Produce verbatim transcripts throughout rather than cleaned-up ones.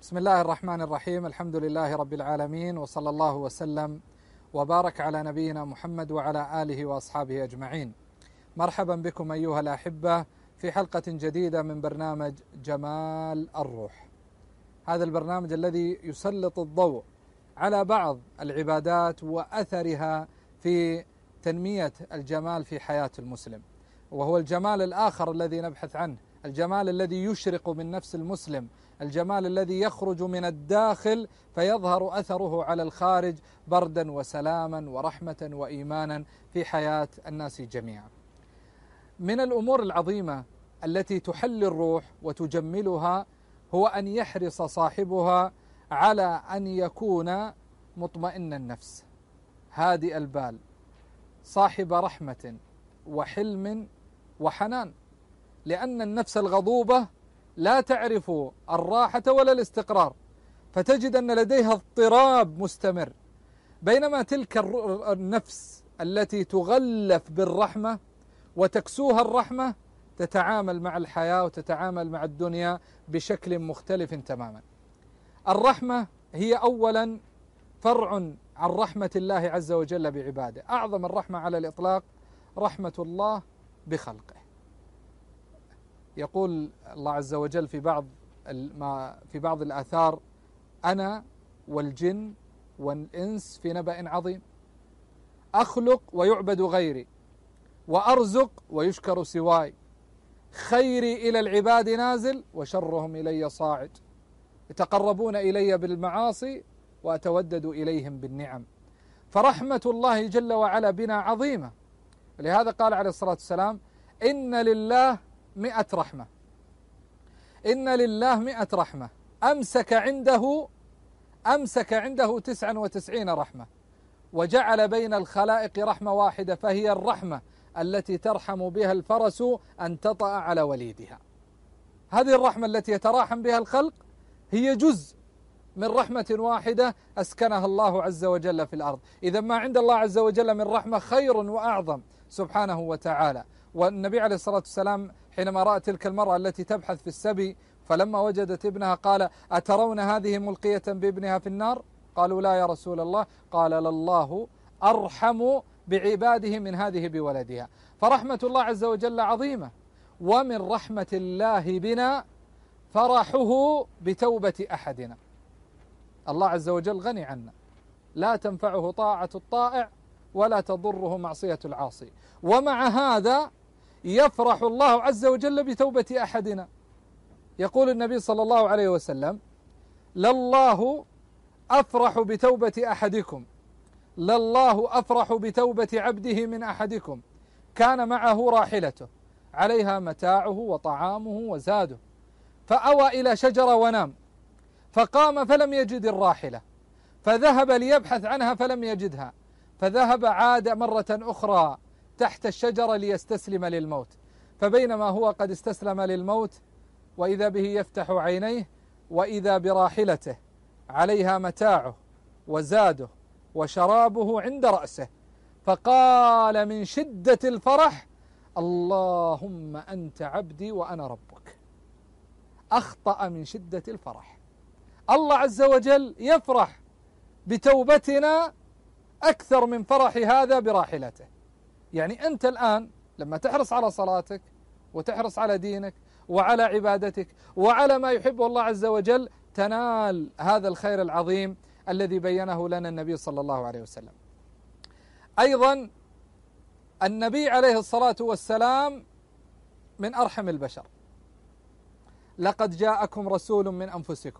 بسم الله الرحمن الرحيم. الحمد لله رب العالمين، وصلى الله وسلم وبارك على نبينا محمد وعلى آله وأصحابه أجمعين. مرحبا بكم أيها الأحبة في حلقة جديدة من برنامج جمال الروح. هذا البرنامج الذي يسلط الضوء على بعض العبادات وأثرها في تنمية الجمال في حياة المسلم، وهو الجمال الآخر الذي نبحث عنه، الجمال الذي يشرق من نفس المسلم، الجمال الذي يخرج من الداخل فيظهر أثره على الخارج بردا وسلاما ورحمة وإيمانا في حياة الناس جميعا. من الأمور العظيمة التي تحلي الروح وتجملها هو أن يحرص صاحبها على أن يكون مطمئن النفس، هادئ البال، صاحب رحمة وحلم وحنان، لأن النفس الغضوبة لا تعرف الراحة ولا الاستقرار، فتجد أن لديها اضطراب مستمر، بينما تلك النفس التي تغلف بالرحمة وتكسوها الرحمة تتعامل مع الحياة وتتعامل مع الدنيا بشكل مختلف تماما. الرحمة هي أولا فرع عن رحمة الله عز وجل بعباده. أعظم الرحمة على الإطلاق رحمة الله بخلقه. يقول الله عز وجل في بعض ما في بعض الآثار: أنا والجن والإنس في نبأ عظيم، أخلق ويعبد غيري، وأرزق ويشكر سواي، خيري إلى العباد نازل وشرهم إلي صاعد، يتقربون إلي بالمعاصي وأتودد إليهم بالنعم. فرحمة الله جل وعلا بنا عظيمة، ولهذا قال عليه الصلاة والسلام: إن لله مئة رحمة، إن لله مئة رحمة أمسك عنده أمسك عنده تسعا وتسعين رحمة، وجعل بين الخلائق رحمة واحدة، فهي الرحمة التي ترحم بها الفرس أن تطأ على وليدها. هذه الرحمة التي يتراحم بها الخلق هي جزء من رحمة واحدة أسكنها الله عز وجل في الأرض. إذا ما عند الله عز وجل من رحمة خير وأعظم سبحانه وتعالى. والنبي عليه الصلاة والسلام حينما رأى تلك المرأة التي تبحث في السبي، فلما وجدت ابنها قال: أترون هذه ملقية بابنها في النار؟ قالوا: لا يا رسول الله. قال: لله أرحم بعباده من هذه بولدها. فرحمة الله عز وجل عظيمة. ومن رحمة الله بنا فرحه بتوبة أحدنا. الله عز وجل غني عنا، لا تنفعه طاعة الطائع ولا تضره معصية العاصي، ومع هذا يفرح الله عز وجل بتوبة أحدنا. يقول النبي صلى الله عليه وسلم: لله أفرح بتوبة أحدكم، لله أفرح بتوبة عبده من أحدكم كان معه راحلته عليها متاعه وطعامه وزاده، فأوى إلى شجرة ونام، فقام فلم يجد الراحلة، فذهب ليبحث عنها فلم يجدها، فذهب عاد مرة أخرى تحت الشجرة ليستسلم للموت، فبينما هو قد استسلم للموت وإذا به يفتح عينيه وإذا براحلته عليها متاعه وزاده وشرابه عند رأسه، فقال من شدة الفرح: اللهم أنت عبدي وأنا ربك. أخطأ من شدة الفرح. الله عز وجل يفرح بتوبتنا أكثر من فرح هذا براحلته. يعني أنت الآن لما تحرص على صلاتك وتحرص على دينك وعلى عبادتك وعلى ما يحبه الله عز وجل، تنال هذا الخير العظيم الذي بينه لنا النبي صلى الله عليه وسلم. أيضا النبي عليه الصلاة والسلام من أرحم البشر. لقد جاءكم رسول من أنفسكم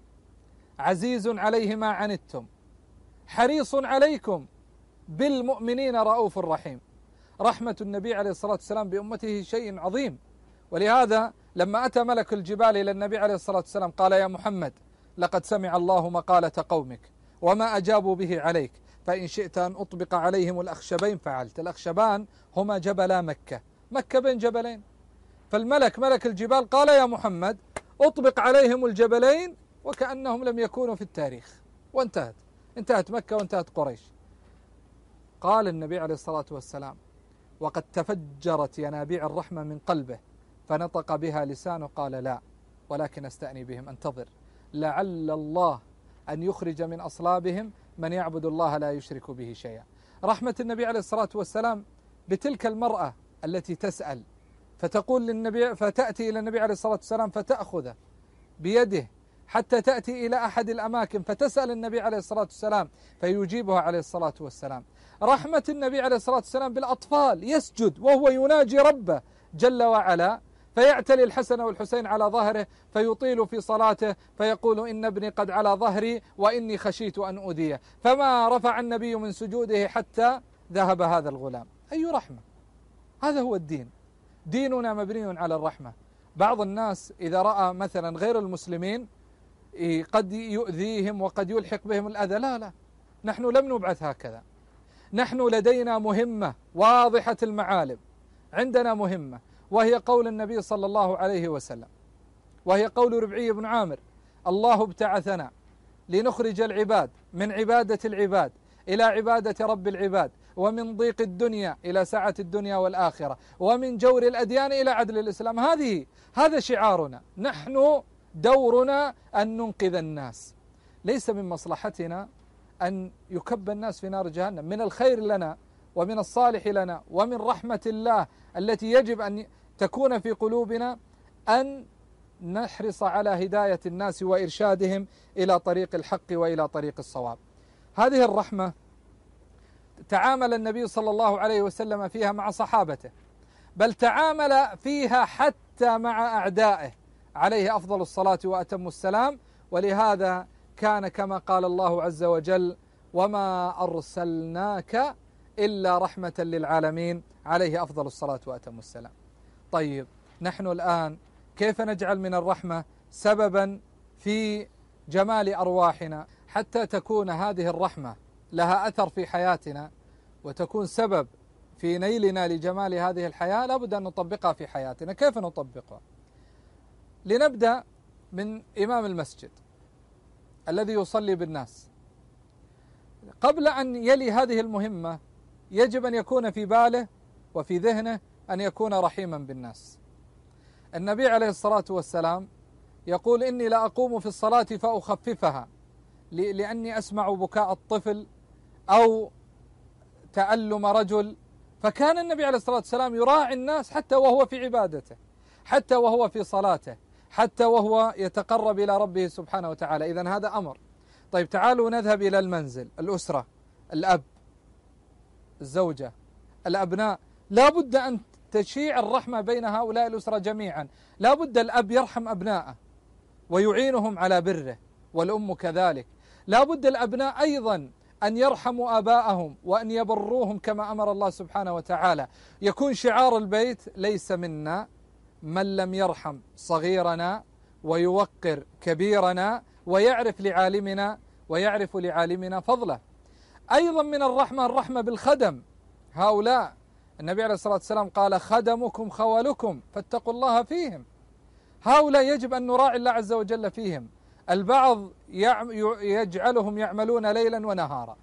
عزيز عليه ما عنتم حريص عليكم بالمؤمنين رؤوف رحيم. رحمة النبي عليه الصلاة والسلام بأمته شيء عظيم، ولهذا لما أتى ملك الجبال إلى النبي عليه الصلاة والسلام قال: يا محمد، لقد سمع الله مقالة قومك وما أجابوا به عليك، فإن شئت أن أطبق عليهم الأخشبين فعلت. الأخشبان هما جبلا مكة، مكة بين جبلين، فالملك ملك الجبال قال: يا محمد أطبق عليهم الجبلين، وكأنهم لم يكونوا في التاريخ، وانتهت انتهت مكة وانتهت قريش. قال النبي عليه الصلاة والسلام: وقد تفجرت ينابيع الرحمة من قلبه، فنطق بها لسانه، قال: لا، ولكن استأني بهم، انتظر، لعل الله أن يخرج من أصلابهم من يعبد الله لا يشرك به شيئا. رحمة النبي عليه الصلاة والسلام بتلك المرأة التي تسأل فتقول للنبي، فتأتي إلى النبي عليه الصلاة والسلام فتأخذه بيده حتى تأتي إلى أحد الأماكن فتسأل النبي عليه الصلاة والسلام فيجيبها عليه الصلاة والسلام. رحمة النبي عليه الصلاة والسلام بالأطفال، يسجد وهو يناجي ربه جل وعلا فيعتلي الحسن والحسين على ظهره فيطيل في صلاته فيقول إن ابني قد على ظهري وإني خشيت أن أؤذيه، فما رفع النبي من سجوده حتى ذهب هذا الغلام. أي رحمة! هذا هو الدين، ديننا مبني على الرحمة. بعض الناس إذا رأى مثلا غير المسلمين قد يؤذيهم وقد يلحق بهم الأذى، لا لا، نحن لم نبعث هكذا. نحن لدينا مهمة واضحة المعالم، عندنا مهمة وهي قول النبي صلى الله عليه وسلم، وهي قول ربعي بن عامر: الله ابتعثنا لنخرج العباد من عبادة العباد إلى عبادة رب العباد، ومن ضيق الدنيا إلى سعة الدنيا والآخرة، ومن جور الأديان إلى عدل الإسلام. هذه هذا شعارنا. نحن دورنا أن ننقذ الناس، ليس من مصلحتنا أن يكب الناس في نار جهنم. من الخير لنا ومن الصالح لنا ومن رحمة الله التي يجب أن تكون في قلوبنا أن نحرص على هداية الناس وإرشادهم إلى طريق الحق وإلى طريق الصواب. هذه الرحمة تعامل النبي صلى الله عليه وسلم فيها مع صحابته، بل تعامل فيها حتى مع أعدائه عليه أفضل الصلاة وأتم السلام. ولهذا كان كما قال الله عز وجل: وما أرسلناك إلا رحمة للعالمين، عليه أفضل الصلاة وأتم السلام. طيب، نحن الآن كيف نجعل من الرحمة سببا في جمال أرواحنا حتى تكون هذه الرحمة لها أثر في حياتنا وتكون سبب في نيلنا لجمال هذه الحياة؟ لابد أن نطبقها في حياتنا. كيف نطبقها؟ لنبدأ من إمام المسجد الذي يصلي بالناس. قبل أن يلي هذه المهمة يجب أن يكون في باله وفي ذهنه أن يكون رحيما بالناس. النبي عليه الصلاة والسلام يقول: إني لا أقوم في الصلاة فأخففها لأني أسمع بكاء الطفل أو تألم رجل. فكان النبي عليه الصلاة والسلام يراعي الناس حتى وهو في عبادته، حتى وهو في صلاته، حتى وهو يتقرب إلى ربه سبحانه وتعالى. إذن هذا أمر. طيب، تعالوا نذهب إلى المنزل، الأسرة، الأب، الزوجة، الأبناء. لا بد أن تشيع الرحمة بين هؤلاء الأسرة جميعا. لا بد الأب يرحم أبناءه ويعينهم على بره، والأم كذلك. لا بد الأبناء أيضا أن يرحموا آباءهم وأن يبروهم كما أمر الله سبحانه وتعالى. يكون شعار البيت: ليس منا من لم يرحم صغيرنا ويوقر كبيرنا ويعرف لعالمنا ويعرف لعالمنا فضله. أيضا من الرحمة الرحمة بالخدم. هؤلاء النبي عليه الصلاة والسلام قال: خدمكم خولكم فاتقوا الله فيهم. هؤلاء يجب أن نراعي الله عز وجل فيهم. البعض يجعلهم يعملون ليلا ونهارا،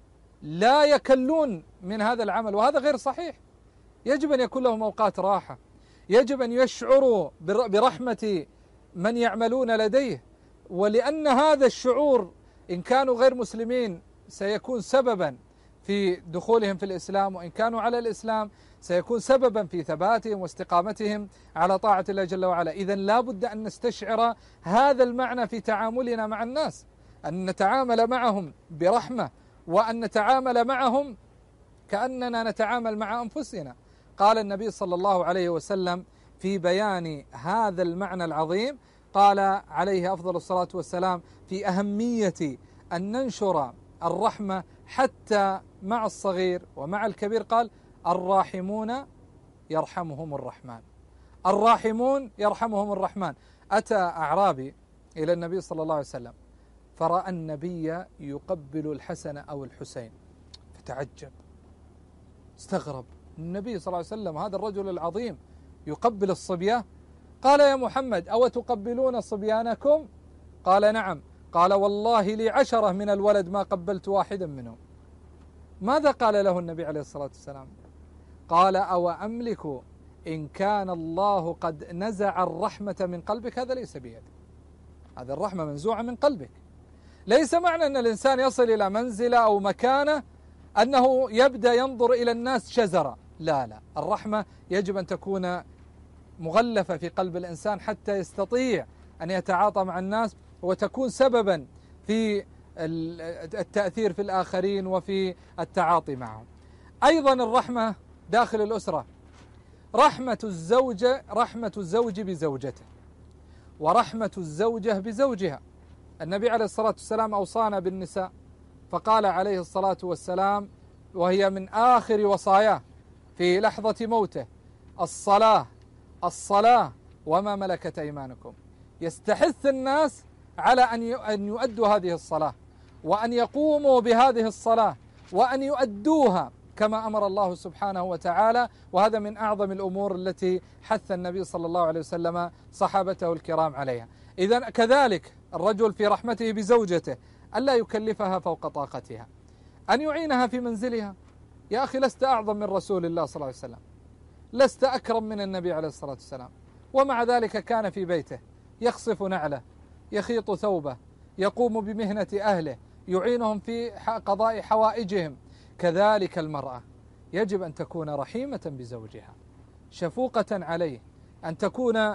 لا يكلون من هذا العمل، وهذا غير صحيح. يجب أن يكون لهم أوقات راحة، يجب أن يشعروا برحمة من يعملون لديه، ولأن هذا الشعور إن كانوا غير مسلمين سيكون سببا في دخولهم في الإسلام، وإن كانوا على الإسلام سيكون سببا في ثباتهم واستقامتهم على طاعة الله جل وعلا. إذن لا بد أن نستشعر هذا المعنى في تعاملنا مع الناس، أن نتعامل معهم برحمة، وأن نتعامل معهم كأننا نتعامل مع أنفسنا. قال النبي صلى الله عليه وسلم في بيان هذا المعنى العظيم، قال عليه أفضل الصلاة والسلام في أهمية أن ننشر الرحمة حتى مع الصغير ومع الكبير، قال: الراحمون يرحمهم الرحمن. الراحمون يرحمهم الرحمن. أتى أعرابي إلى النبي صلى الله عليه وسلم فرأى النبي يقبل الحسن أو الحسين فتعجب، استغرب. النبي صلى الله عليه وسلم هذا الرجل العظيم يقبل الصبية؟ قال: يا محمد أو تقبلون صبيانكم؟ قال: نعم. قال: والله لي عشرة من الولد ما قبلت واحدا منهم. ماذا قال له النبي عليه الصلاة والسلام؟ قال: أو أملك إن كان الله قد نزع الرحمة من قلبك؟ هذا ليس بيدي. هذه الرحمة منزوعة من قلبك. ليس معنى أن الإنسان يصل إلى منزلة أو مكانة أنه يبدأ ينظر إلى الناس شزرا، لا لا، الرحمة يجب أن تكون مغلفة في قلب الإنسان حتى يستطيع أن يتعاطى مع الناس وتكون سببا في التأثير في الآخرين وفي التعاطي معهم. أيضا الرحمة داخل الأسرة، رحمة الزوجة رحمة الزوج بزوجته، ورحمة الزوجة بزوجها. النبي عليه الصلاة والسلام أوصانا بالنساء فقال عليه الصلاة والسلام، وهي من آخر وصاياه في لحظة موته: الصلاة الصلاة وما ملكت أيمانكم. يستحث الناس على أن يؤدوا هذه الصلاة، وأن يقوموا بهذه الصلاة، وأن يؤدوها كما أمر الله سبحانه وتعالى. وهذا من أعظم الأمور التي حث النبي صلى الله عليه وسلم صحابته الكرام عليها. إذن كذلك الرجل في رحمته بزوجته ألا يكلفها فوق طاقتها، أن يعينها في منزلها. يا أخي لست أعظم من رسول الله صلى الله عليه وسلم، لست أكرم من النبي عليه الصلاة والسلام، ومع ذلك كان في بيته يخصف نعله، يخيط ثوبه، يقوم بمهنة أهله، يعينهم في قضاء حوائجهم. كذلك المرأة يجب أن تكون رحيمة بزوجها، شفوقة عليه، أن تكون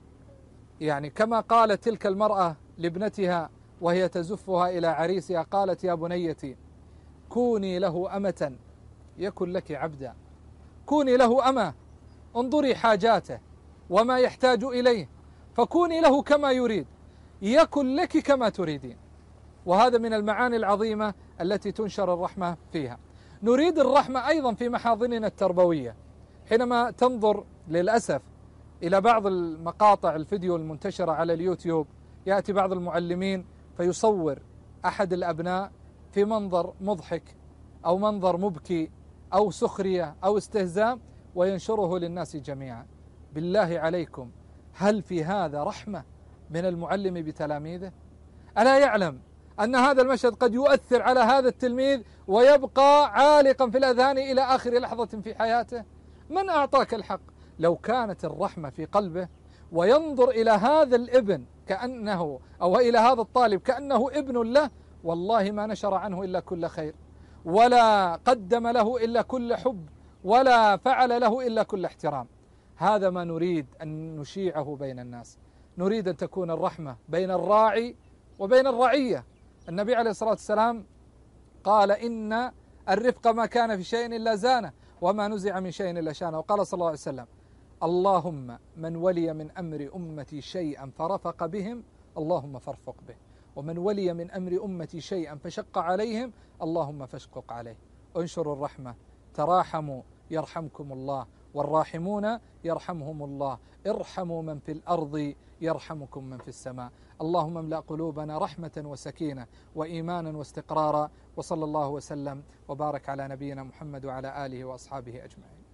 يعني كما قالت تلك المرأة لابنتها وهي تزفها إلى عريسها، قالت: يا بنيتي كوني له أمة يكن لك عبدا، كوني له أمة، انظري حاجاته وما يحتاج إليه فكوني له كما يريد، يكن لك كما تريدين. وهذا من المعاني العظيمة التي تنشر الرحمة فيها. نريد الرحمة أيضا في محاضننا التربوية. حينما تنظر للأسف إلى بعض المقاطع الفيديو المنتشرة على اليوتيوب، يأتي بعض المعلمين فيصور أحد الأبناء في منظر مضحك أو منظر مبكي أو سخرية أو استهزاء وينشره للناس جميعا. بالله عليكم، هل في هذا رحمة من المعلم بتلاميذه؟ ألا يعلم أن هذا المشهد قد يؤثر على هذا التلميذ ويبقى عالقا في الأذهان إلى آخر لحظة في حياته؟ من أعطاك الحق؟ لو كانت الرحمة في قلبه وينظر إلى هذا الابن كأنه أو إلى هذا الطالب كأنه ابن له، والله ما نشر عنه إلا كل خير، ولا قدم له إلا كل حب، ولا فعل له إلا كل احترام. هذا ما نريد أن نشيعه بين الناس. نريد أن تكون الرحمة بين الراعي وبين الرعية. النبي عليه الصلاة والسلام قال: إن الرفق ما كان في شيء إلا زانه، وما نزع من شيء إلا شانه. وقال صلى الله عليه وسلم: اللهم من ولي من أمر أمتي شيئا فرفق بهم اللهم فارفق به، ومن ولي من أمر أمتي شيئا فشق عليهم اللهم فاشقق عليه. انشروا الرحمة، تراحموا يرحمكم الله، والراحمون يرحمهم الله، ارحموا من في الأرض يرحمكم من في السماء. اللهم املأ قلوبنا رحمة وسكينة وإيمانا واستقرارا، وصلى الله وسلم وبارك على نبينا محمد وعلى آله وأصحابه أجمعين.